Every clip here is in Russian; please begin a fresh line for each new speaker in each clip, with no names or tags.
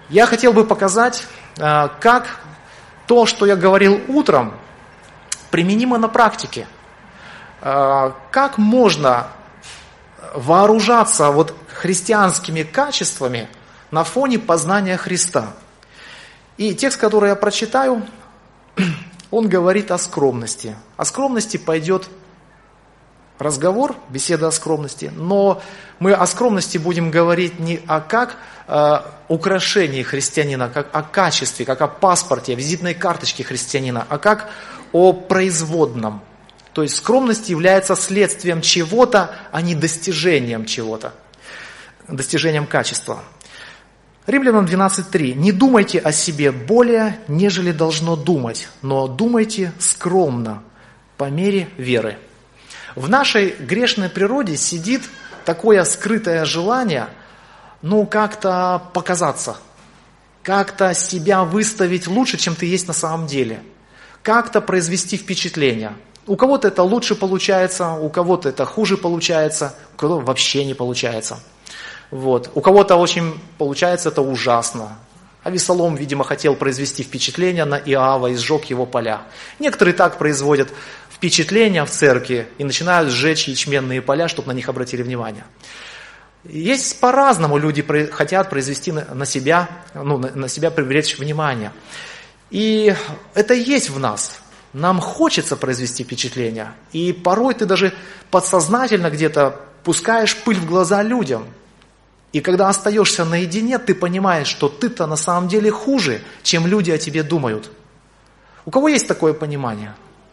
Я хотел бы показать, как то, что я говорил утром, применимо на практике. Как можно вооружаться вот христианскими качествами на фоне познания Христа. И текст, который я прочитаю, он говорит о скромности. О скромности пойдет разговор, беседа о скромности, но мы о скромности будем говорить не как украшении христианина, как о качестве, как о паспорте, о визитной карточке христианина, а как о производном. То есть скромность является следствием чего-то, а не достижением чего-то, достижением качества. Римлянам 12:3. «Не думайте о себе более, нежели должно думать, но думайте скромно, по мере веры». В нашей грешной природе сидит такое скрытое желание, как-то показаться, как-то себя выставить лучше, чем ты есть на самом деле, как-то произвести впечатление. У кого-то это лучше получается, у кого-то это хуже получается, у кого-то вообще не получается. У кого-то очень получается это ужасно. Авесолом, видимо, хотел произвести впечатление на Иоава и сжег его поля. Некоторые так производят впечатление в церкви и начинают сжечь ячменные поля, чтобы на них обратили внимание. Есть по-разному люди хотят произвести на себя привлечь внимание. И это есть в нас. Нам хочется произвести впечатление. И порой ты даже подсознательно где-то пускаешь пыль в глаза людям. И когда остаешься наедине, ты понимаешь, что ты-то на самом деле хуже, чем люди о тебе думают. У кого есть такое понимание?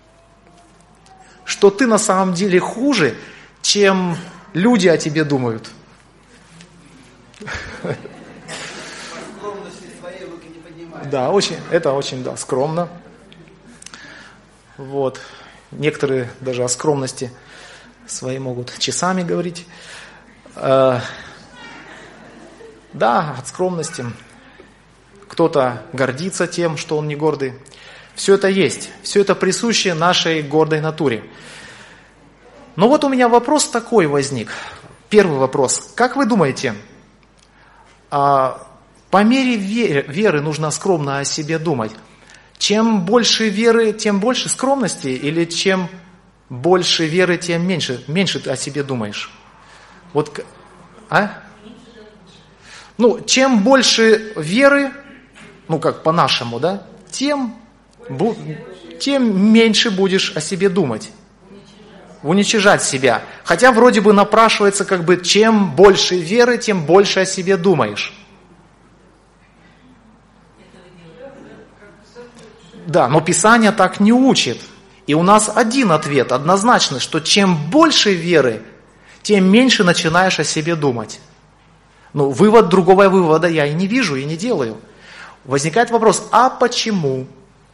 Что ты на самом деле хуже, чем люди о тебе думают. Да, это очень скромно. Некоторые даже о скромности своей могут часами говорить. Да, от скромности. Кто-то гордится тем, что он не гордый. Все это есть. Все это присуще нашей гордой натуре. Но у меня вопрос такой возник. Первый вопрос. Как вы думаете, по мере веры нужно скромно о себе думать? Чем больше веры, тем больше скромности? Или чем больше веры, тем меньше ты о себе думаешь? Чем больше веры, как по-нашему, да, тем меньше будешь о себе думать. Уничижать себя. Хотя вроде бы напрашивается, чем больше веры, тем больше о себе думаешь. Да, но Писание так не учит. И у нас один ответ, однозначный, что чем больше веры, тем меньше начинаешь о себе думать. Другого вывода я и не вижу, и не делаю. Возникает вопрос, а почему?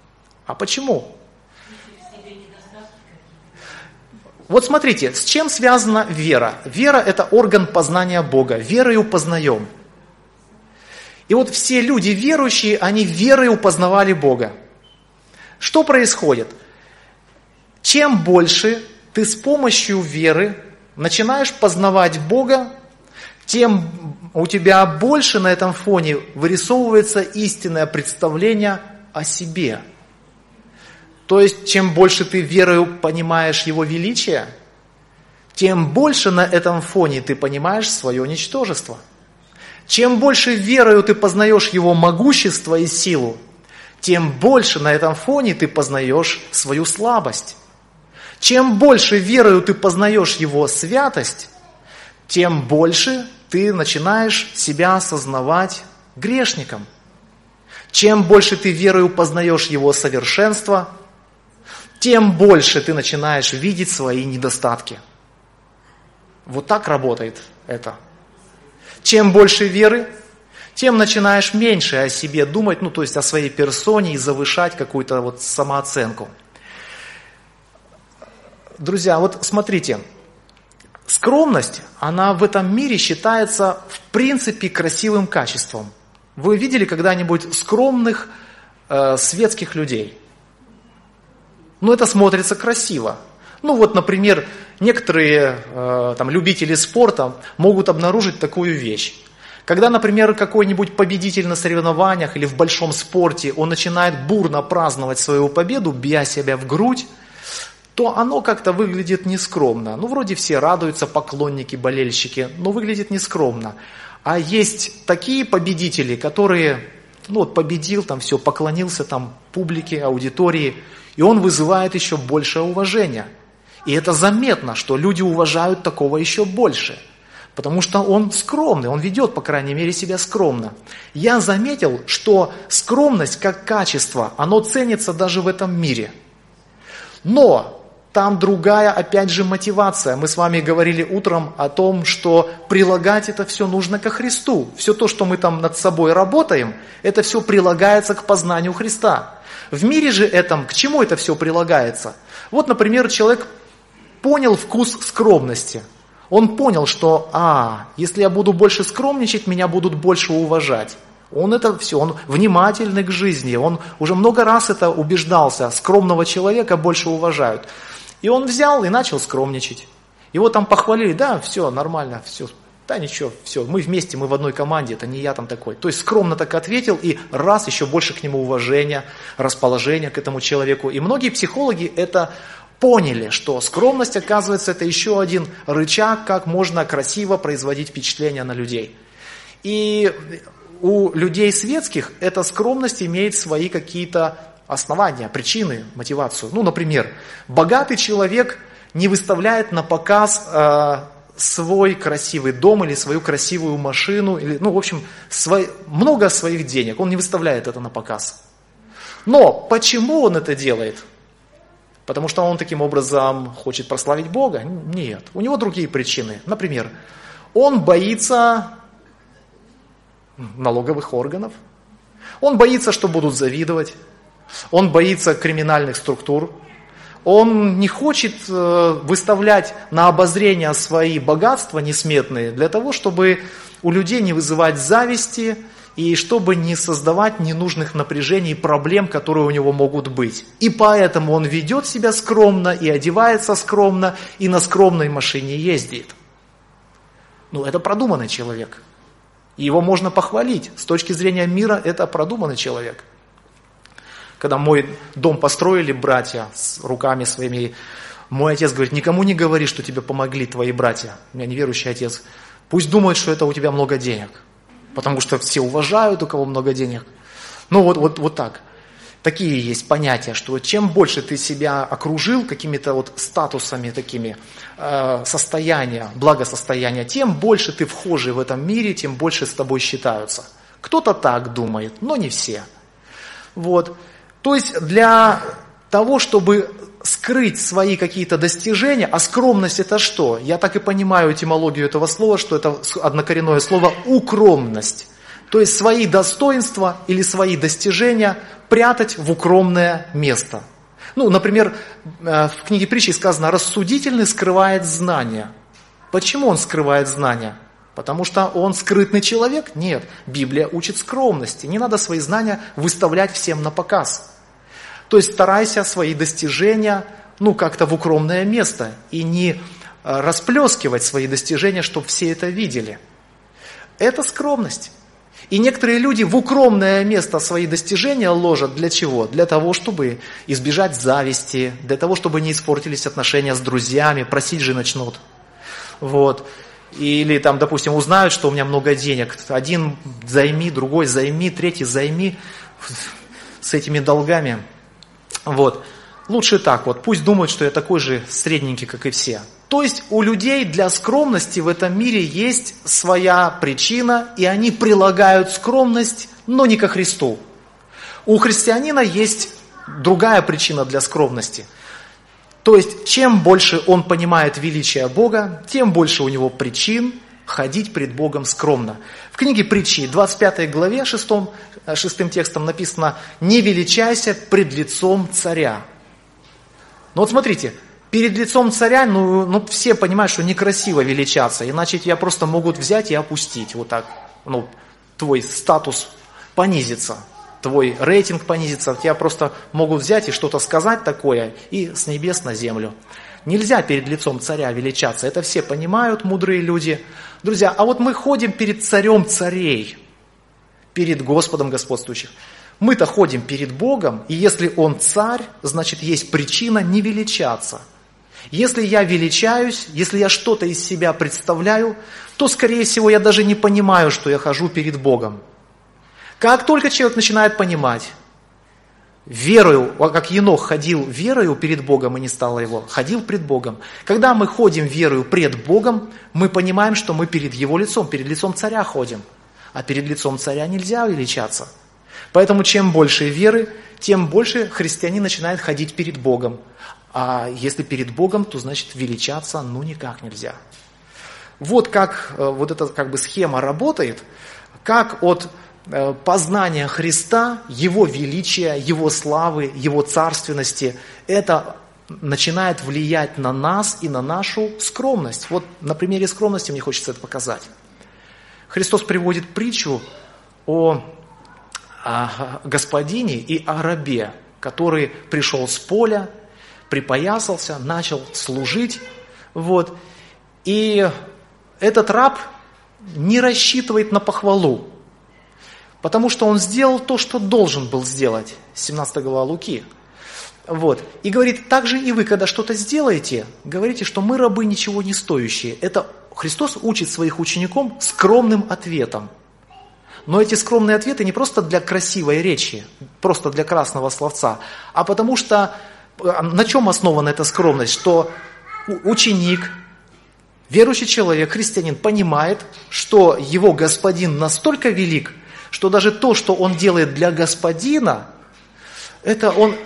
Смотрите, с чем связана вера? Вера – это орган познания Бога. Верою познаем. И все люди верующие, они верою познавали Бога. Что происходит? Чем больше ты с помощью веры начинаешь познавать Бога, тем у тебя больше на этом фоне вырисовывается истинное представление о себе. То есть, чем больше ты верою понимаешь Его величие, тем больше на этом фоне ты понимаешь свое ничтожество. Чем больше верою ты познаешь Его могущество и силу, тем больше на этом фоне ты познаешь свою слабость. Чем больше верою ты познаешь Его святость, тем больше ты начинаешь себя осознавать грешником. Чем больше ты верою познаешь Его совершенство, тем больше ты начинаешь видеть свои недостатки. Так работает это. Чем больше веры, тем начинаешь меньше о себе думать, то есть о своей персоне и завышать какую-то самооценку. Друзья, смотрите, скромность, она в этом мире считается в принципе красивым качеством. Вы видели когда-нибудь скромных светских людей? Это смотрится красиво. Например, некоторые любители спорта могут обнаружить такую вещь. Когда, например, какой-нибудь победитель на соревнованиях или в большом спорте, он начинает бурно праздновать свою победу, бья себя в грудь, то оно как-то выглядит нескромно. Ну, вроде все радуются, поклонники, болельщики, но выглядит нескромно. А есть такие победители, которые, ну вот победил, там все, поклонился там публике, аудитории, и он вызывает еще большее уважение. И это заметно, что люди уважают такого еще больше. Потому что он скромный, он ведет, по крайней мере, себя скромно. Я заметил, что скромность как качество, оно ценится даже в этом мире. Но там другая, опять же, мотивация. Мы с вами говорили утром о том, что прилагать это все нужно ко Христу. Все то, что мы там над собой работаем, это все прилагается к познанию Христа. В мире же этом, к чему это все прилагается? Вот, например, человек понял вкус скромности. Он понял, что, если я буду больше скромничать, меня будут больше уважать. Он это все, он внимательный к жизни, он уже много раз это убеждался, скромного человека больше уважают. И он взял и начал скромничать. Его там похвалили, да, все, нормально, все, да ничего, все, мы вместе, мы в одной команде, это не я там такой. То есть скромно так ответил, и раз еще больше к нему уважения, расположения к этому человеку. И многие психологи это поняли, что скромность, оказывается, это еще один рычаг, как можно красиво производить впечатление на людей. И у людей светских эта скромность имеет свои какие-то основания, причины, мотивацию. Ну, например, богатый человек не выставляет на показ свой красивый дом или свою красивую машину, или, ну, в общем, много своих денег, он не выставляет это на показ. Но почему он это делает? Потому что он таким образом хочет прославить Бога? Нет, у него другие причины. Например, он боится налоговых органов, он боится, что будут завидовать, он боится криминальных структур, он не хочет выставлять на обозрение свои богатства несметные для того, чтобы у людей не вызывать зависти и чтобы не создавать ненужных напряжений и проблем, которые у него могут быть. И поэтому он ведет себя скромно и одевается скромно и на скромной машине ездит. Ну, это продуманный человек. И его можно похвалить. С точки зрения мира это продуманный человек. Когда мой дом построили братья с руками своими, мой отец говорит, никому не говори, что тебе помогли твои братья. У меня неверующий отец. Пусть думают, что это у тебя много денег. Потому что все уважают, у кого много денег. Ну вот так. Такие есть понятия, что чем больше ты себя окружил какими-то вот статусами такими, состояния, благосостояния, тем больше ты вхожий в этом мире, тем больше с тобой считаются. Кто-то так думает, но не все. Вот. То есть для того, чтобы скрыть свои какие-то достижения, а скромность это что? Я так и понимаю этимологию этого слова, что это однокоренное слово «укромность». То есть свои достоинства или свои достижения прятать в укромное место. Ну, например, в книге притчи сказано, рассудительный скрывает знания. Почему он скрывает знания? Потому что он скрытный человек? Нет, Библия учит скромности. Не надо свои знания выставлять всем на показ. То есть старайся свои достижения, как-то в укромное место. И не расплескивать свои достижения, чтобы все это видели. Это скромность. И некоторые люди в укромное место свои достижения ложат для чего? Для того, чтобы избежать зависти, для того, чтобы не испортились отношения с друзьями, просить же начнут. Вот. Или там, допустим, узнают, что у меня много денег. Один займи, другой займи, третий займи с этими долгами. Вот. Лучше так вот, пусть думают, что я такой же средненький, как и все. То есть у людей для скромности в этом мире есть своя причина, и они прилагают скромность, но не ко Христу. У христианина есть другая причина для скромности. То есть чем больше он понимает величие Бога, тем больше у него причин ходить пред Богом скромно. В книге притчи, 25 главе, 6 текстом написано «Не величайся пред лицом царя». Ну вот смотрите, перед лицом царя, все понимают, что некрасиво величаться, иначе тебя просто могут взять и опустить, вот так, твой статус понизится, твой рейтинг понизится, тебя просто могут взять и что-то сказать такое, и с небес на землю. нельзя перед лицом царя величаться. Это все понимают, мудрые люди. Друзья, а вот мы ходим перед царем царей, перед Господом господствующих. Мы-то ходим перед Богом, и если Он царь, значит, есть причина не величаться. Если я величаюсь, если я что-то из себя представляю, то, скорее всего, я даже не понимаю, что я хожу перед Богом. Как только человек начинает понимать, верою, как Енох ходил верою перед Богом и не стало его, ходил пред Богом. Когда мы ходим верою пред Богом, мы понимаем, что мы перед Его лицом, перед лицом царя ходим. А перед лицом царя нельзя величаться. Поэтому чем больше веры, тем больше христианин начинает ходить перед Богом. А если перед Богом, то значит величаться никак нельзя. Вот как вот эта схема работает, как от познания Христа, Его величия, Его славы, Его царственности, это начинает влиять на нас и на нашу скромность. Вот на примере скромности мне хочется это показать. Христос приводит притчу о господине и о рабе, который пришел с поля, припоясался, начал служить. И этот раб не рассчитывает на похвалу, потому что он сделал то, что должен был сделать. 17 глава Луки. И говорит, так же и вы, когда что-то сделаете, говорите, что мы рабы ничего не стоящие. Это Христос учит своих учеников скромным ответом. Но эти скромные ответы не просто для красивой речи, просто для красного словца, а потому что на чем основана эта скромность? Что ученик, верующий человек, христианин понимает, что его господин настолько велик, что даже то, что он делает для господина, это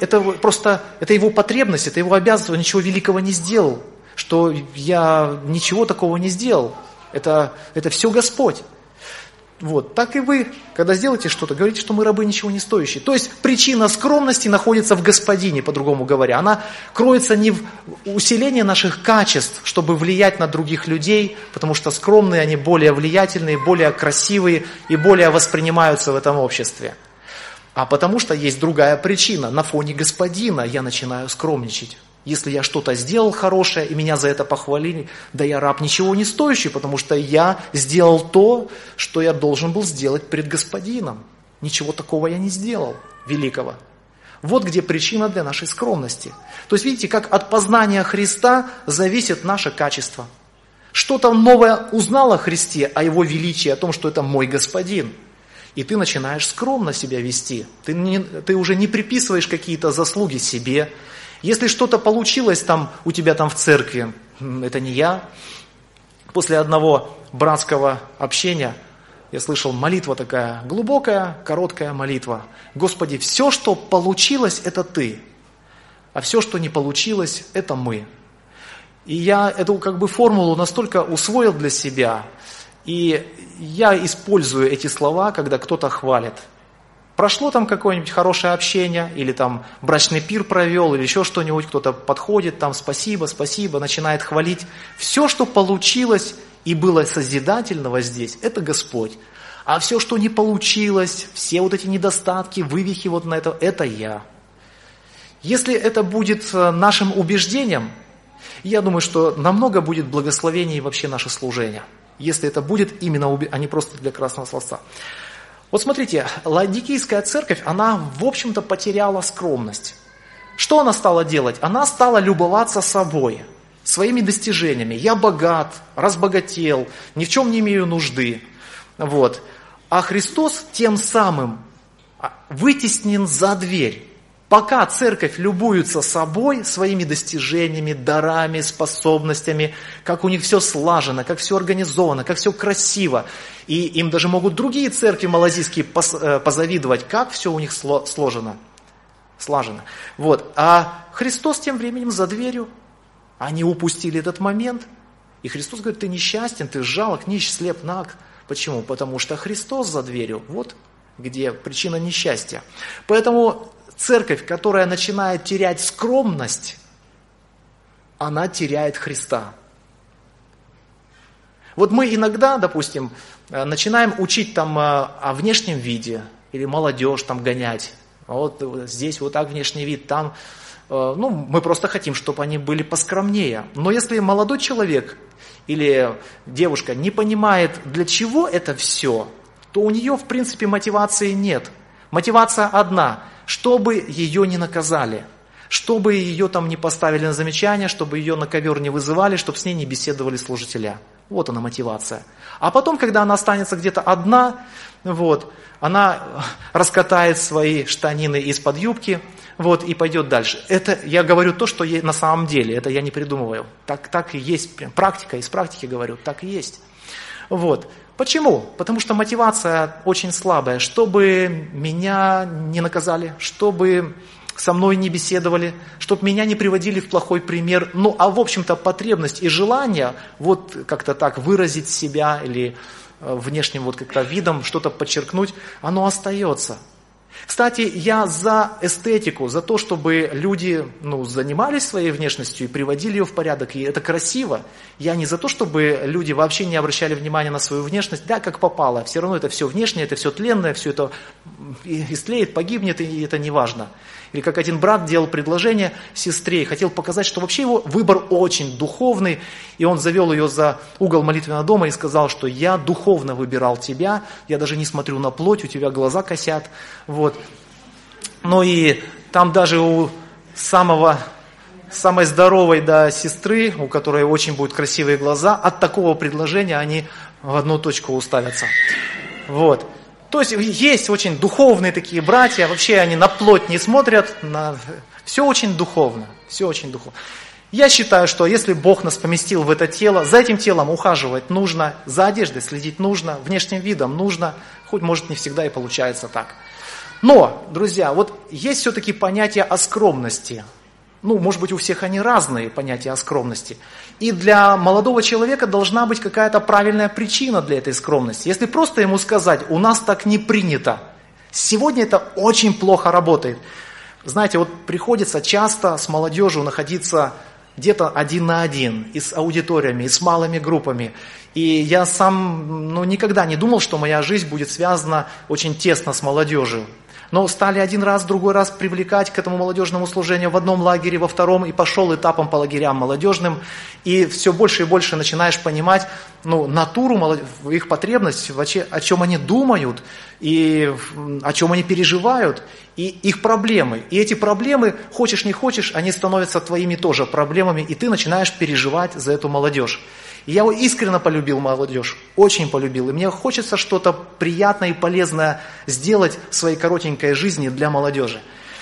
его потребность, это его обязанность, он ничего великого не сделал, что я ничего такого не сделал, это все Господь. Так и вы, когда сделаете что-то, говорите, что мы рабы ничего не стоящие. То есть причина скромности находится в Господине, по-другому говоря. Она кроется не в усилении наших качеств, чтобы влиять на других людей, потому что скромные, они более влиятельные, более красивые и более воспринимаются в этом обществе. А потому что есть другая причина. На фоне Господина я начинаю скромничать. Если я что-то сделал хорошее, и меня за это похвалили, да я раб ничего не стоящий, потому что я сделал то, что я должен был сделать пред Господином. Ничего такого я не сделал великого. Вот где причина для нашей скромности. То есть видите, как от познания Христа зависит наше качество. Что-то новое узнал о Христе, о Его величии, о том, что это мой Господин. И ты начинаешь скромно себя вести. Ты уже не приписываешь какие-то заслуги себе. Если что-то получилось у тебя в церкви, это не я. После одного братского общения я слышал молитва такая, глубокая, короткая молитва. Господи, все, что получилось, это Ты, а все, что не получилось, это мы. И я эту формулу настолько усвоил для себя, и я использую эти слова, когда кто-то хвалит. Прошло какое-нибудь хорошее общение, или брачный пир провел, или еще что-нибудь, кто-то подходит, спасибо, спасибо, начинает хвалить. Все, что получилось и было созидательного здесь, это Господь. А все, что не получилось, все эти недостатки, вывихи на это я. Если это будет нашим убеждением, я думаю, что намного будет благословений вообще наше служение. Если это будет именно, а не просто для красного словца. Смотрите, Ладикийская церковь, она, в общем-то, потеряла скромность. Что она стала делать? Она стала любоваться собой, своими достижениями. Я богат, разбогател, ни в чем не имею нужды. А Христос тем самым вытеснен за дверь. Пока церковь любуется собой, своими достижениями, дарами, способностями, как у них все слажено, как все организовано, как все красиво. И им даже могут другие церкви малазийские позавидовать, как все у них слажено. А Христос тем временем за дверью. Они упустили этот момент. И Христос говорит, ты несчастен, ты жалок, нищ, слеп, наг. Почему? Потому что Христос за дверью. Вот где причина несчастья. Поэтому церковь, которая начинает терять скромность, она теряет Христа. Мы иногда, допустим, начинаем учить о внешнем виде, или молодежь гонять. Здесь так внешний вид, там мы просто хотим, чтобы они были поскромнее. Но если молодой человек или девушка не понимает, для чего это все, то у нее, в принципе, мотивации нет. Мотивация одна, чтобы ее не наказали, чтобы ее там не поставили на замечание, чтобы ее на ковер не вызывали, чтобы с ней не беседовали служителя. Вот она мотивация. А потом, когда она останется где-то одна, она раскатает свои штанины из-под юбки, и пойдет дальше. Это я говорю то, что на самом деле, это я не придумываю. Так и есть, практика, из практики говорю, так и есть. Почему? Потому что мотивация очень слабая, чтобы меня не наказали, чтобы со мной не беседовали, чтобы меня не приводили в плохой пример. В общем-то, потребность и желание как-то так выразить себя или внешним как-то видом что-то подчеркнуть, оно остается. Кстати, я за эстетику, за то, чтобы люди занимались своей внешностью и приводили ее в порядок, и это красиво. Я не за то, чтобы люди вообще не обращали внимания на свою внешность, как попало. Все равно это все внешнее, это все тленное, все это истлеет, погибнет, и это не важно. Или как один брат делал предложение сестре и хотел показать, что вообще его выбор очень духовный, и он завел ее за угол молитвенного дома и сказал, что я духовно выбирал тебя, я даже не смотрю на плоть, у тебя глаза косят. И там даже у самой здоровой сестры, у которой очень будут красивые глаза, от такого предложения они в одну точку уставятся. То есть есть очень духовные такие братья, вообще они на плоть не смотрят, все очень духовно, все очень духовно. Я считаю, что если Бог нас поместил в это тело, за этим телом ухаживать нужно, за одеждой следить нужно, внешним видом нужно, хоть может не всегда и получается так. Но, друзья, есть все-таки понятие о скромности. Может быть, у всех они разные, понятия о скромности. И для молодого человека должна быть какая-то правильная причина для этой скромности. Если просто ему сказать, у нас так не принято, сегодня это очень плохо работает. Знаете, приходится часто с молодежью находиться где-то один на один, и с аудиториями, и с малыми группами. И я сам никогда не думал, что моя жизнь будет связана очень тесно с молодежью. Но стали один раз, другой раз привлекать к этому молодежному служению в одном лагере, во втором, и пошел этапом по лагерям молодежным. И все больше и больше начинаешь понимать натуру, их потребность, вообще, о чем они думают, и о чем они переживают, и их проблемы. И эти проблемы, хочешь не хочешь, они становятся твоими тоже проблемами, и ты начинаешь переживать за эту молодежь. И я искренне полюбил молодежь, очень полюбил. И мне хочется что-то приятное и полезное сделать в своей коротенькой жизни для молодежи.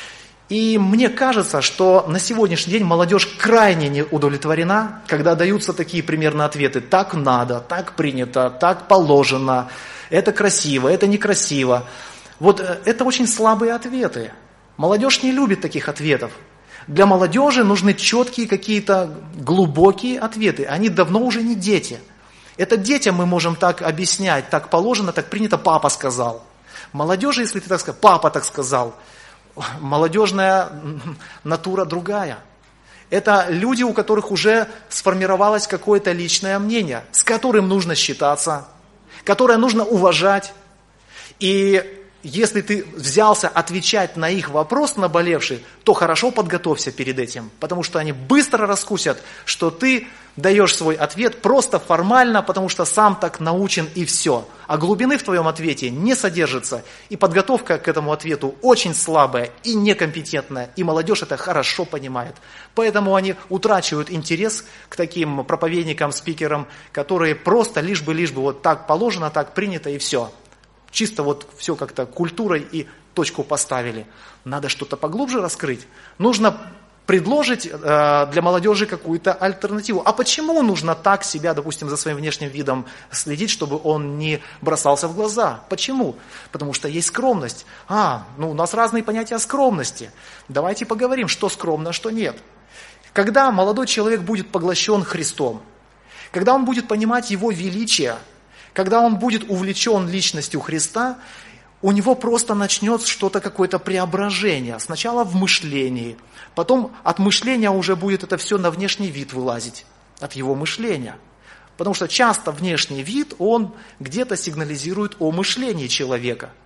И мне кажется, что на сегодняшний день молодежь крайне не удовлетворена, когда даются такие примерно ответы. Так надо, так принято, так положено, это красиво, это некрасиво. Это очень слабые ответы. Молодежь не любит таких ответов. Для молодежи нужны четкие какие-то глубокие ответы. Они давно уже не дети. Это детям мы можем так объяснять, так положено, так принято, папа сказал. Молодежи, если ты так сказал, папа так сказал, молодежная натура другая. Это люди, у которых уже сформировалось какое-то личное мнение, с которым нужно считаться, которое нужно уважать. И если ты взялся отвечать на их вопрос наболевший, то хорошо подготовься перед этим, потому что они быстро раскусят, что ты даешь свой ответ просто формально, потому что сам так научен и все. А глубины в твоем ответе не содержится, и подготовка к этому ответу очень слабая и некомпетентная, и молодежь это хорошо понимает. Поэтому они утрачивают интерес к таким проповедникам, спикерам, которые просто лишь бы так положено, так принято и все. Чисто все как-то культурой и точку поставили. Надо что-то поглубже раскрыть. Нужно предложить для молодежи какую-то альтернативу. А почему нужно так себя, допустим, за своим внешним видом следить, чтобы он не бросался в глаза? Почему? Потому что есть скромность. У нас разные понятия скромности. Давайте поговорим, что скромно, а что нет. Когда молодой человек будет поглощен Христом, когда он будет понимать Его величие, когда он будет увлечен личностью Христа, у него просто начнется что-то, какое-то преображение. Сначала в мышлении, потом от мышления уже будет это все на внешний вид вылазить, от его мышления. Потому что часто внешний вид, он где-то сигнализирует о мышлении человека.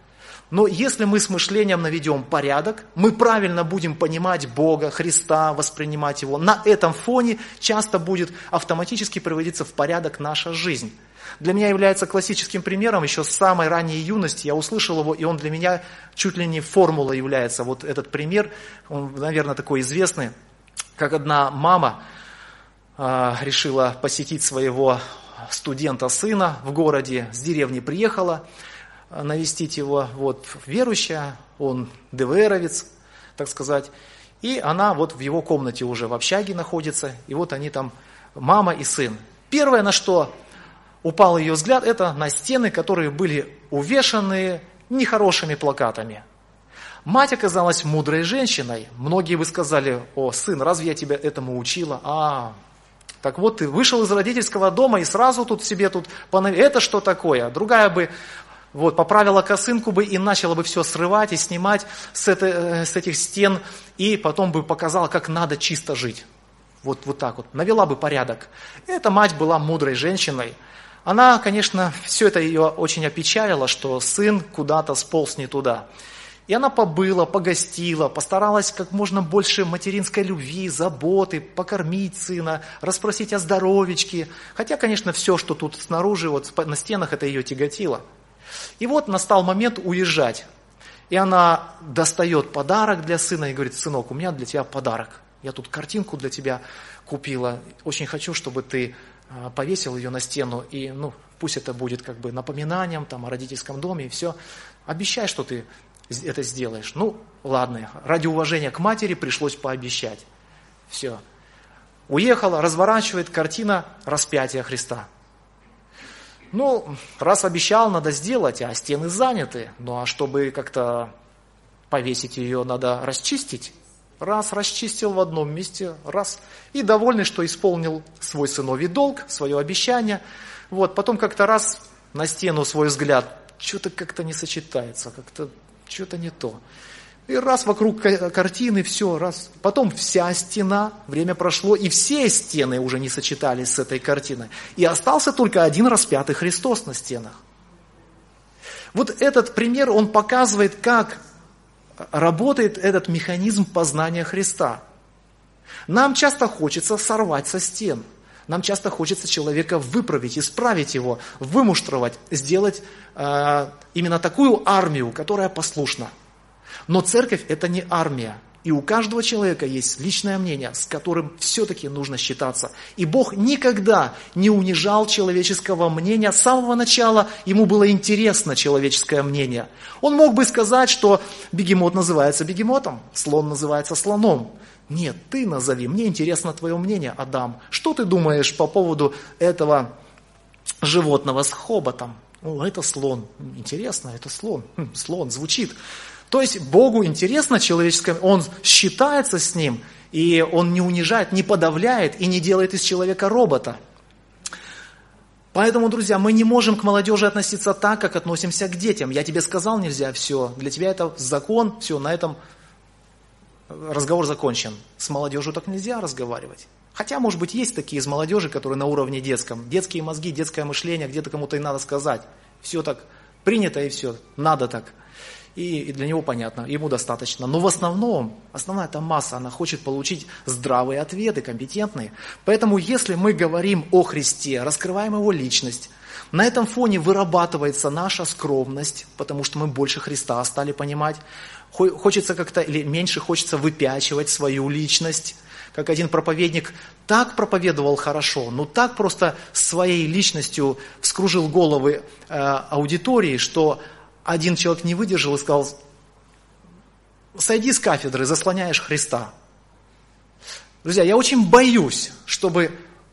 Но если мы с мышлением наведем порядок, мы правильно будем понимать Бога, Христа, воспринимать Его, на этом фоне часто будет автоматически приводиться в порядок наша жизнь. Для меня является классическим примером, еще с самой ранней юности я услышал его, и он для меня чуть ли не формулой является. Вот этот пример, он, наверное, такой известный, как одна мама решила посетить своего студента сына в городе, с деревни приехала, навестить его, вот, верующая, он ДВРовец, так сказать, и она вот в его комнате уже в общаге находится, и вот они там, мама и сын. Первое, на что упал ее взгляд, это на стены, которые были увешаны нехорошими плакатами. Мать оказалась мудрой женщиной. Многие бы сказали: о, сын, разве я тебя этому учила? Так вот, ты вышел из родительского дома и сразу тут себе это что такое? Другая бы поправила косынку бы и начала бы все срывать и снимать с этих стен, и потом бы показала, как надо чисто жить. Вот так вот, навела бы порядок. Эта мать была мудрой женщиной. Она, конечно, все это ее очень опечалило, что сын куда-то сполз не туда. И она побыла, погостила, постаралась как можно больше материнской любви, заботы, покормить сына, расспросить о здоровичке. Хотя, конечно, все, что тут снаружи, на стенах, это ее тяготило. И вот настал момент уезжать. И она достает подарок для сына и говорит: сынок, у меня для тебя подарок. Я тут картинку для тебя купила. Очень хочу, чтобы ты повесил ее на стену. И пусть это будет как бы напоминанием о родительском доме и все. Обещай, что ты это сделаешь. Ладно, ради уважения к матери пришлось пообещать. Все. Уехала, разворачивает, картина распятия Христа. Раз обещал, надо сделать, а стены заняты. А чтобы как-то повесить ее, надо расчистить. Раз, расчистил в одном месте, раз. И довольный, что исполнил свой сыновий долг, свое обещание. Потом как-то раз на стену свой взгляд, что-то как-то не сочетается, как-то что-то не то. И раз вокруг картины, все, раз. Потом вся стена, время прошло, и все стены уже не сочетались с этой картиной. И остался только один распятый Христос на стенах. Вот этот пример, он показывает, как работает этот механизм познания Христа. Нам часто хочется сорвать со стен. Нам часто хочется человека выправить, исправить его, вымуштровать, сделать именно такую армию, которая послушна. Но церковь – это не армия. И у каждого человека есть личное мнение, с которым все-таки нужно считаться. И Бог никогда не унижал человеческого мнения. С самого начала ему было интересно человеческое мнение. Он мог бы сказать, что бегемот называется бегемотом, слон называется слоном. Нет, ты назови, мне интересно твое мнение, Адам. Что ты думаешь по поводу этого животного с хоботом? Это слон. Интересно, это слон. Слон звучит. То есть Богу интересно человеческое, Он считается с ним, и Он не унижает, не подавляет и не делает из человека робота. Поэтому, друзья, мы не можем к молодежи относиться так, как относимся к детям. Я тебе сказал, нельзя, все, для тебя это закон, все, на этом разговор закончен. С молодежью так нельзя разговаривать. Хотя, может быть, есть такие из молодежи, которые на уровне детском. Детские мозги, детское мышление, где-то кому-то и надо сказать. Все так принято и все, надо так. И для него понятно, ему достаточно. Но в основном, основная-то масса, она хочет получить здравые ответы, компетентные. Поэтому, если мы говорим о Христе, раскрываем Его личность, на этом фоне вырабатывается наша скромность, потому что мы больше Христа стали понимать. Хочется как-то, или меньше хочется выпячивать свою личность. Как один проповедник так проповедовал хорошо, так просто своей личностью вскружил головы аудитории, что один человек не выдержал и сказал: сойди с кафедры, заслоняешь Христа. Друзья, я очень боюсь, чтобы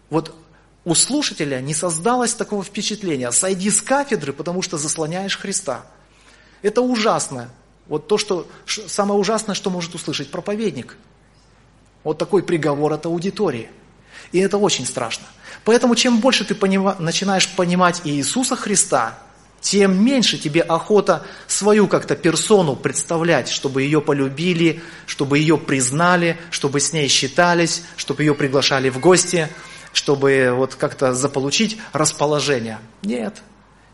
у слушателя не создалось такого впечатления: сойди с кафедры, потому что заслоняешь Христа. Это ужасно. Самое ужасное, что может услышать проповедник. Такой приговор от аудитории. И это очень страшно. Поэтому чем больше ты начинаешь понимать Иисуса Христа, тем меньше тебе охота свою как-то персону представлять, чтобы ее полюбили, чтобы ее признали, чтобы с ней считались, чтобы ее приглашали в гости, чтобы как-то заполучить расположение. Нет.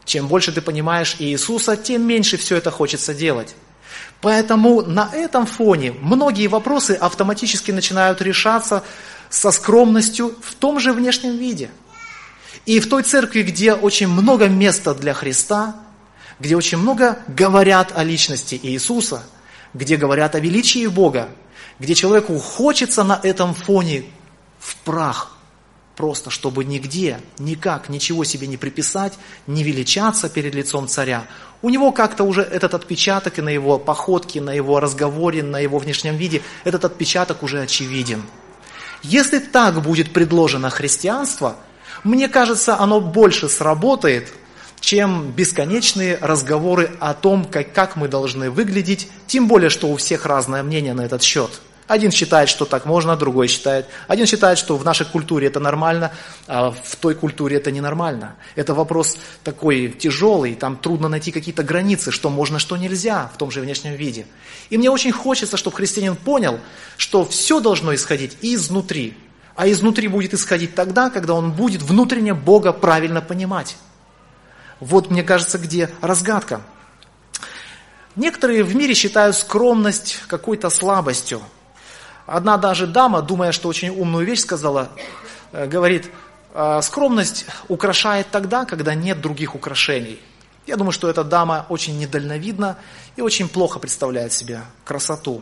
Чем больше ты понимаешь Иисуса, тем меньше все это хочется делать. Поэтому на этом фоне многие вопросы автоматически начинают решаться со скромностью в том же внешнем виде. И в той церкви, где очень много места для Христа, где очень много говорят о личности Иисуса, где говорят о величии Бога, где человеку хочется на этом фоне в прах, просто чтобы нигде, никак, ничего себе не приписать, не величаться перед лицом царя. У него как-то уже этот отпечаток и на его походке, на его разговоре, на его внешнем виде, этот отпечаток уже очевиден. Если так будет предложено христианство, мне кажется, оно больше сработает, чем бесконечные разговоры о том, как мы должны выглядеть, тем более, что у всех разное мнение на этот счет. Один считает, что так можно, другой считает. Один считает, что в нашей культуре это нормально, а в той культуре это ненормально. Это вопрос такой тяжелый, там трудно найти какие-то границы, что можно, что нельзя в том же внешнем виде. И мне очень хочется, чтобы христианин понял, что все должно исходить изнутри. А изнутри будет исходить тогда, когда он будет внутренне Бога правильно понимать. Вот, мне кажется, где разгадка. Некоторые в мире считают скромность какой-то слабостью. Одна даже дама, думая, что очень умную вещь сказала, говорит, скромность украшает тогда, когда нет других украшений. Я думаю, что эта дама очень недальновидна и очень плохо представляет себе красоту.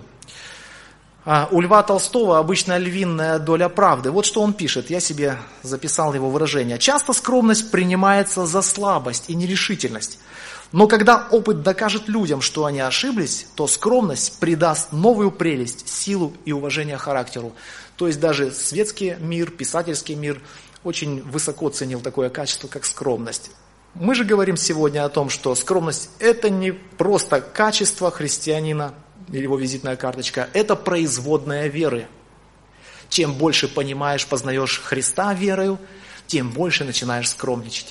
У Льва Толстого обычно львиная доля правды. Вот что он пишет, я себе записал его выражение. «Часто скромность принимается за слабость и нерешительность. Но когда опыт докажет людям, что они ошиблись, то скромность придаст новую прелесть, силу и уважение характеру». То есть даже светский мир, писательский мир очень высоко ценил такое качество, как скромность. Мы же говорим сегодня о том, что скромность – это не просто качество христианина или его визитная карточка, это производная веры. Чем больше понимаешь, познаешь Христа верою, тем больше начинаешь скромничать.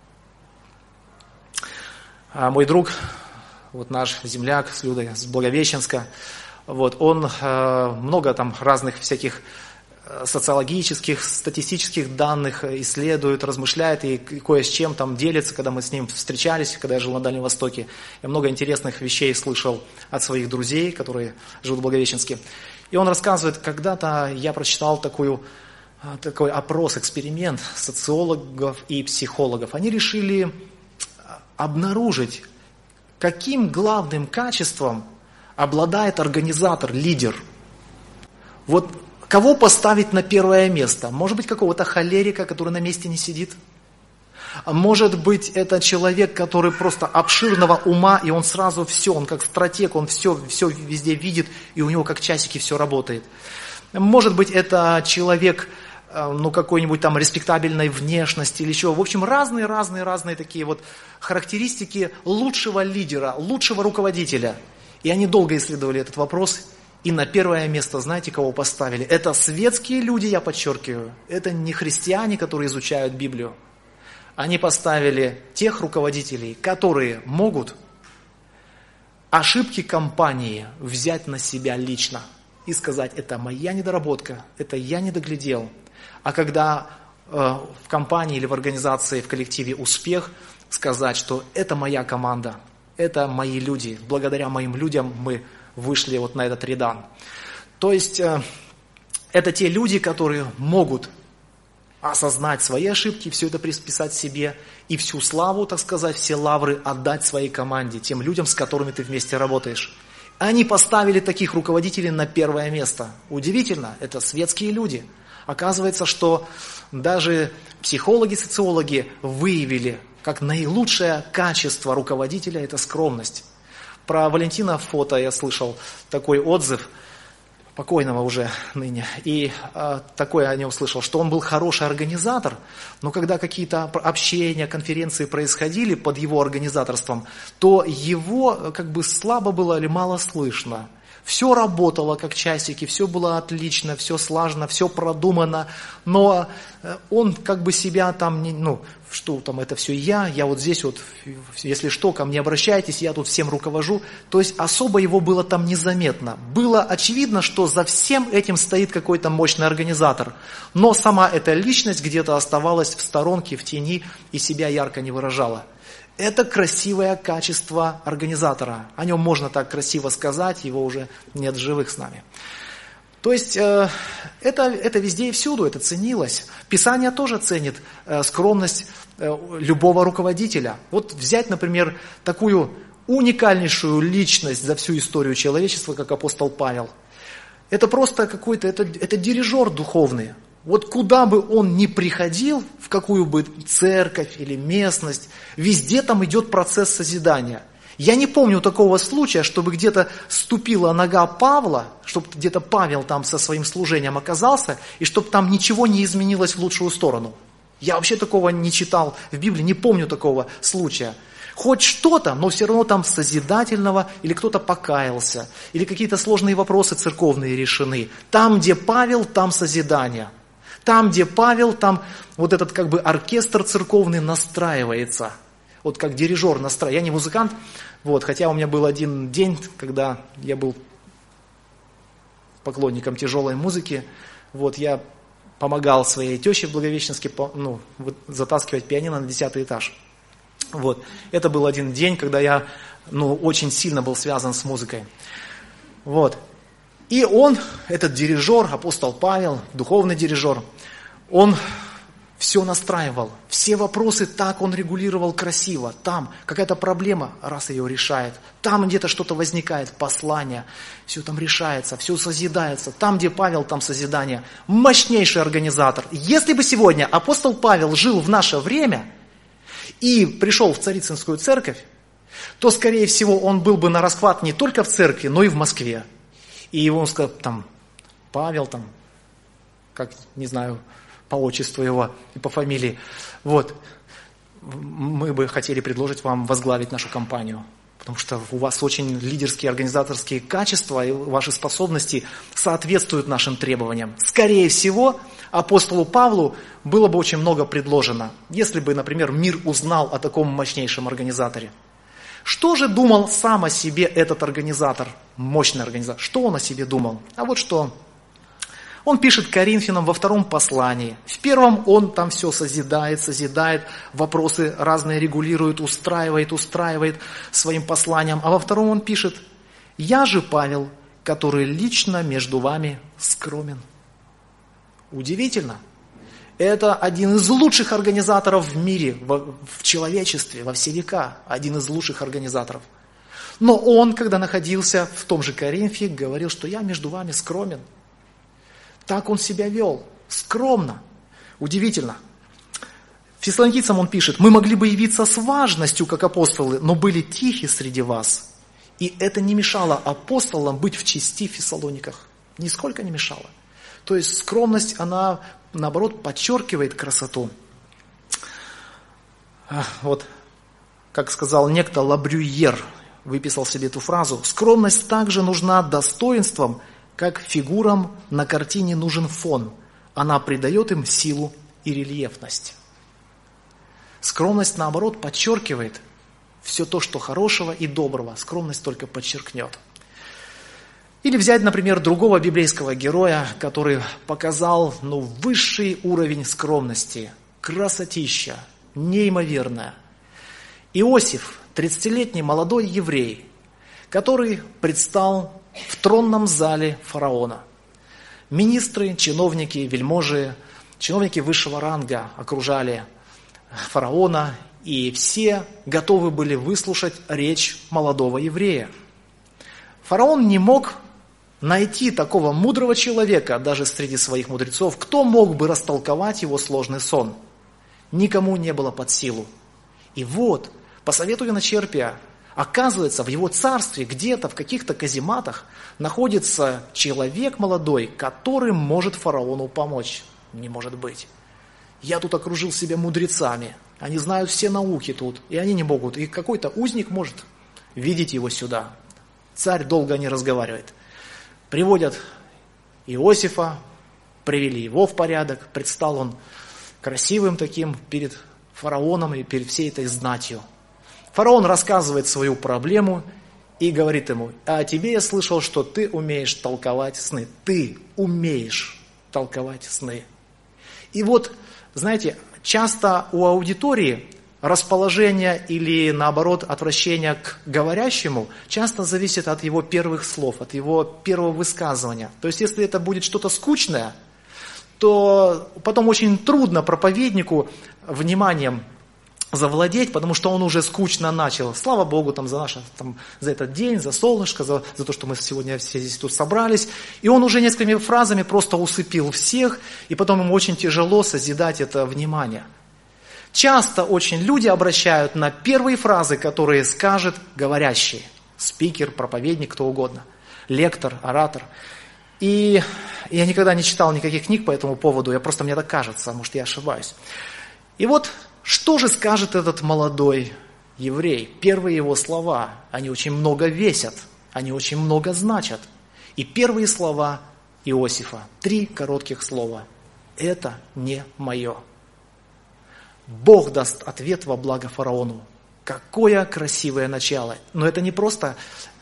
Мой друг, вот наш земляк с Людой, с Благовещенска, вот, он много там разных всяких социологических, статистических данных исследует, размышляет и кое с чем там делится, когда мы с ним встречались, когда я жил на Дальнем Востоке. Я много интересных вещей слышал от своих друзей, которые живут в Благовещенске. И он рассказывает, когда-то я прочитал такой опрос, эксперимент социологов и психологов. Они решили обнаружить, каким главным качеством обладает организатор, лидер. Вот кого поставить на первое место? Может быть, какого-то холерика, который на месте не сидит? Может быть, это человек, который просто обширного ума, и он сразу все, он как стратег, он все везде видит, и у него как часики все работает. Может быть, это человек, какой-нибудь там респектабельной внешности или еще. В общем, разные такие вот характеристики лучшего лидера, лучшего руководителя. И они долго исследовали этот вопрос. И на первое место, знаете, кого поставили? Это светские люди, я подчеркиваю. Это не христиане, которые изучают Библию. Они поставили тех руководителей, которые могут ошибки компании взять на себя лично. И сказать, это моя недоработка, это я не доглядел. А когда в компании или в организации, в коллективе успех, сказать, что это моя команда, это мои люди, благодаря моим людям мы вышли вот на этот редан. То есть это те люди, которые могут осознать свои ошибки, все это присписать себе и всю славу, так сказать, все лавры отдать своей команде, тем людям, с которыми ты вместе работаешь. Они поставили таких руководителей на первое место. Удивительно, это светские люди. Оказывается, что даже психологи, социологи выявили, как наилучшее качество руководителя – это скромность. Про Валентина Фото я слышал такой отзыв, покойного уже ныне, и такое о нем слышал, что он был хороший организатор, но когда какие-то общения, конференции происходили под его организаторством, то его как бы слабо было или мало слышно. Все работало как часики, все было отлично, все слаженно, все продумано, но он как бы себя там, что там, это все я вот здесь вот, если что, ко мне обращайтесь, я тут всем руковожу. То есть особо его было там незаметно. Было очевидно, что за всем этим стоит какой-то мощный организатор, но сама эта личность где-то оставалась в сторонке, в тени и себя ярко не выражала. Это красивое качество организатора. О нем можно так красиво сказать, его уже нет в живых с нами. То есть это везде и всюду, это ценилось. Писание тоже ценит скромность любого руководителя. Вот взять, например, такую уникальнейшую личность за всю историю человечества, как апостол Павел. Это просто какой-то, это дирижер духовный. Вот куда бы он ни приходил, в какую бы церковь или местность, везде там идет процесс созидания. Я не помню такого случая, чтобы где-то ступила нога Павла, чтобы где-то Павел там со своим служением оказался, и чтобы там ничего не изменилось в лучшую сторону. Я вообще такого не читал в Библии, не помню такого случая. Хоть что-то, но все равно там созидательного, или кто-то покаялся, или какие-то сложные вопросы церковные решены. Там, где Павел, там созидание. Там, где Павел, там вот этот как бы оркестр церковный настраивается. Вот как дирижер настраивает. Я не музыкант, вот, хотя у меня был один день, когда я был поклонником тяжелой музыки. Вот, я помогал своей теще в Благовещенске затаскивать пианино на 10-й этаж. Вот. Это был один день, когда я очень сильно был связан с музыкой. Вот. И он, этот дирижер, апостол Павел, духовный дирижер, он все настраивал, все вопросы так он регулировал красиво. Там какая-то проблема, раз ее решает. Там где-то что-то возникает, послание, все там решается, все созидается. Там, где Павел, там созидание. Мощнейший организатор. Если бы сегодня апостол Павел жил в наше время и пришел в Царицынскую церковь, то, скорее всего, он был бы на расхват не только в церкви, но и в Москве. И его, он сказал, там, Павел, там, как, не знаю, по отчеству его и по фамилии, вот, мы бы хотели предложить вам возглавить нашу компанию, потому что у вас очень лидерские, организаторские качества, и ваши способности соответствуют нашим требованиям. Скорее всего, апостолу Павлу было бы очень много предложено, если бы, например, мир узнал о таком мощнейшем организаторе. Что же думал сам о себе этот организатор, мощный организатор? Что он о себе думал? А вот что. Он пишет Коринфянам во 2 послании. В 1 он там все созидает, вопросы разные регулирует, устраивает своим посланием. А во 2 он пишет: «Я же Павел, который лично между вами скромен». Удивительно. Это один из лучших организаторов в мире, в человечестве, во все века. Один из лучших организаторов. Но он, когда находился в том же Коринфе, говорил, что я между вами скромен. Так он себя вел, скромно, удивительно. Фессалоникийцам он пишет: «Мы могли бы явиться с важностью, как апостолы, но были тихи среди вас». И это не мешало апостолам быть в чести в Фессалониках. Нисколько не мешало. То есть скромность, она, наоборот, подчеркивает красоту. Вот, как сказал некто Лабрюйер, выписал себе эту фразу: «Скромность также нужна достоинствам, как фигурам на картине нужен фон. Она придает им силу и рельефность». Скромность, наоборот, подчеркивает все то, что хорошего и доброго. Скромность только подчеркнет. Или взять, например, другого библейского героя, который показал высший уровень скромности. Красотища, неимоверная. Иосиф, 30-летний молодой еврей, который предстал в тронном зале фараона. Министры, чиновники, вельможи, чиновники высшего ранга окружали фараона, и все готовы были выслушать речь молодого еврея. Фараон не мог найти такого мудрого человека, даже среди своих мудрецов, кто мог бы растолковать его сложный сон. Никому не было под силу. И вот, по совету виночерпия, оказывается, в его царстве, где-то в каких-то казематах, находится человек молодой, который может фараону помочь. Не может быть. Я тут окружил себя мудрецами. Они знают все науки тут, и они не могут. И какой-то узник может видеть его сюда. Царь долго не разговаривает. Приводят Иосифа, привели его в порядок. Предстал он красивым таким перед фараоном и перед всей этой знатью. Фараон рассказывает свою проблему и говорит ему: «А тебе я слышал, что ты умеешь толковать сны». Ты умеешь толковать сны. И вот, знаете, часто у аудитории расположение или, наоборот, отвращение к говорящему часто зависит от его первых слов, от его первого высказывания. То есть, если это будет что-то скучное, то потом очень трудно проповеднику вниманием завладеть, потому что он уже скучно начал. Слава Богу за этот день, за солнышко, за то, что мы сегодня все здесь тут собрались. И он уже несколькими фразами просто усыпил всех, и потом ему очень тяжело созидать это внимание. Часто очень люди обращают на первые фразы, которые скажет говорящий. Спикер, проповедник, кто угодно. Лектор, оратор. И я никогда не читал никаких книг по этому поводу, мне так кажется, может я ошибаюсь. И вот, что же скажет этот молодой еврей? Первые его слова, они очень много весят, они очень много значат. И первые слова Иосифа, 3 коротких слова. Это не мое. Бог даст ответ во благо фараону. Какое красивое начало. Но это не просто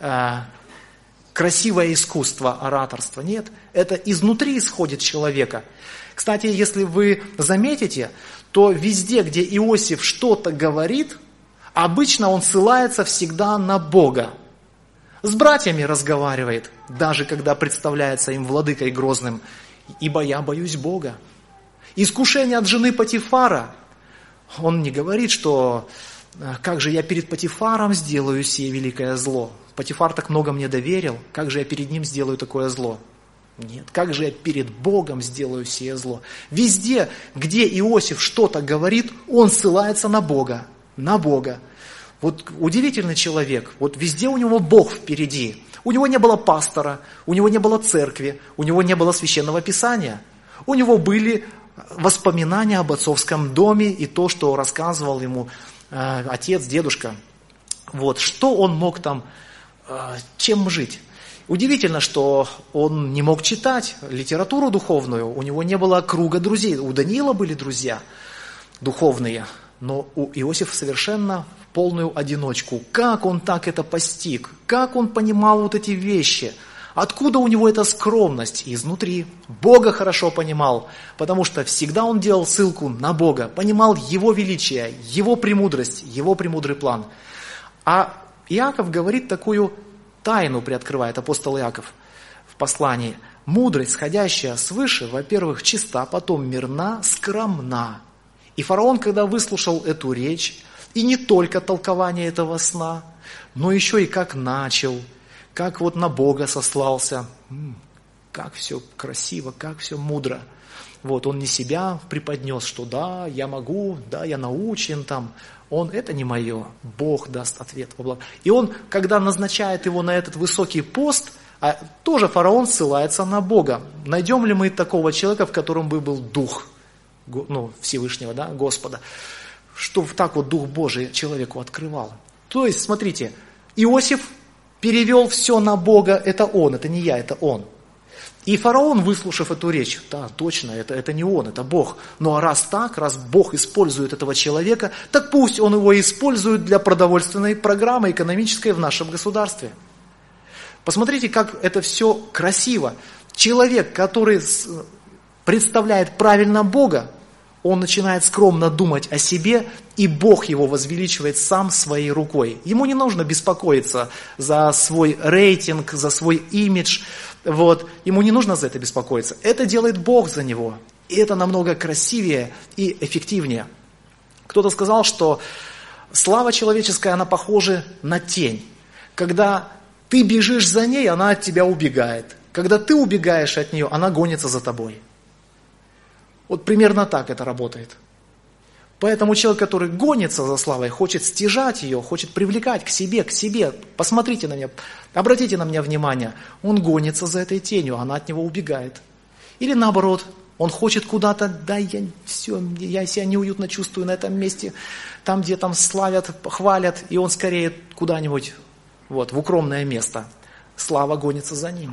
красивое искусство ораторства. Нет, это изнутри исходит человека. Кстати, если вы заметите, то везде, где Иосиф что-то говорит, обычно он ссылается всегда на Бога. С братьями разговаривает, даже когда представляется им владыкой грозным. Ибо я боюсь Бога. Искушение от жены Потифара. Он не говорит, что как же я перед Потифаром сделаю сие великое зло. Потифар так много мне доверил, как же я перед ним сделаю такое зло. Нет, как же я перед Богом сделаю сие зло. Везде, где Иосиф что-то говорит, он ссылается на Бога. На Бога. Вот удивительный человек, вот везде у него Бог впереди. У него не было пастора, у него не было церкви, у него не было священного писания. У него были воспоминания об отцовском доме и то, что рассказывал ему отец, дедушка. Вот, что он мог там, чем жить. Удивительно, что он не мог читать литературу духовную, у него не было круга друзей. У Даниила были друзья духовные, но у Иосифа совершенно в полную одиночку. Как он так это постиг? Как он понимал вот эти вещи? Откуда у него эта скромность? Изнутри. Бога хорошо понимал, потому что всегда он делал ссылку на Бога, понимал Его величие, Его премудрость, Его премудрый план. А Иаков говорит такую тайну, приоткрывает апостол Иаков в послании. Мудрость, сходящая свыше, во-первых, чиста, потом мирна, скромна. И фараон, когда выслушал эту речь, и не только толкование этого сна, но еще и как начал, как вот на Бога сослался, как все красиво, как все мудро. Вот, он не себя преподнес, что да, я могу, да, я научен там. Это не мое, Бог даст ответ. И он, когда назначает его на этот высокий пост, тоже фараон ссылается на Бога. Найдем ли мы такого человека, в котором бы был дух Всевышнего, да, Господа, что так вот Дух Божий человеку открывал. То есть, смотрите, Иосиф перевел все на Бога, это он, это не я, это он. И фараон, выслушав эту речь, да, точно, это не он, это Бог. Ну а раз так, раз Бог использует этого человека, так пусть он его использует для продовольственной программы экономической в нашем государстве. Посмотрите, как это все красиво. Человек, который представляет правильно Бога, он начинает скромно думать о себе, и Бог его возвеличивает сам своей рукой. Ему не нужно беспокоиться за свой рейтинг, за свой имидж. Вот. Ему не нужно за это беспокоиться. Это делает Бог за него. И это намного красивее и эффективнее. Кто-то сказал, что слава человеческая, она похожа на тень. Когда ты бежишь за ней, она от тебя убегает. Когда ты убегаешь от нее, она гонится за тобой. Вот примерно так это работает. Поэтому человек, который гонится за славой, хочет стяжать ее, хочет привлекать к себе. Посмотрите на меня, обратите на меня внимание. Он гонится за этой тенью, она от него убегает. Или наоборот, он хочет куда-то, я себя неуютно чувствую на этом месте, там, где там славят, хвалят, и он скорее куда-нибудь в укромное место. Слава гонится за ним.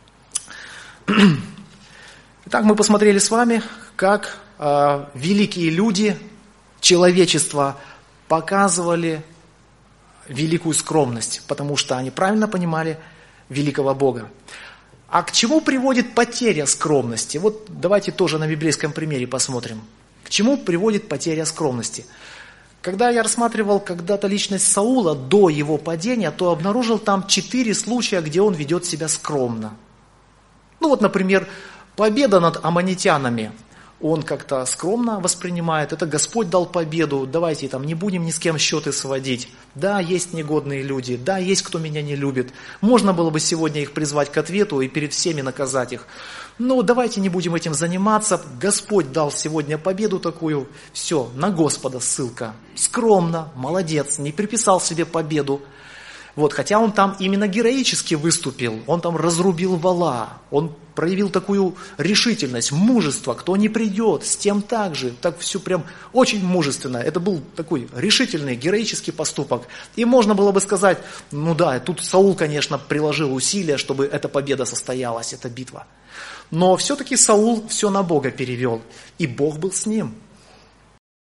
Итак, мы посмотрели с вами, как великие люди человечества показывали великую скромность, потому что они правильно понимали великого Бога. А к чему приводит потеря скромности? Вот давайте тоже на библейском примере посмотрим. К чему приводит потеря скромности? Когда я рассматривал когда-то личность Саула до его падения, то обнаружил там 4 случая, где он ведет себя скромно. Ну вот, например, победа над аммонитянами. Он как-то скромно воспринимает, это Господь дал победу, давайте там не будем ни с кем счеты сводить. Да, есть негодные люди, да, есть кто меня не любит. Можно было бы сегодня их призвать к ответу и перед всеми наказать их. Но давайте не будем этим заниматься. Господь дал сегодня победу такую, все, на Господа ссылка. Скромно, молодец, не приписал себе победу. Вот, хотя он там именно героически выступил, он там разрубил вола, он проявил такую решительность, мужество, кто не придет, с тем так же, так все прям очень мужественно. Это был такой решительный, героический поступок. И можно было бы сказать, ну да, тут Саул, конечно, приложил усилия, чтобы эта победа состоялась, эта битва. Но все-таки Саул все на Бога перевел, и Бог был с ним.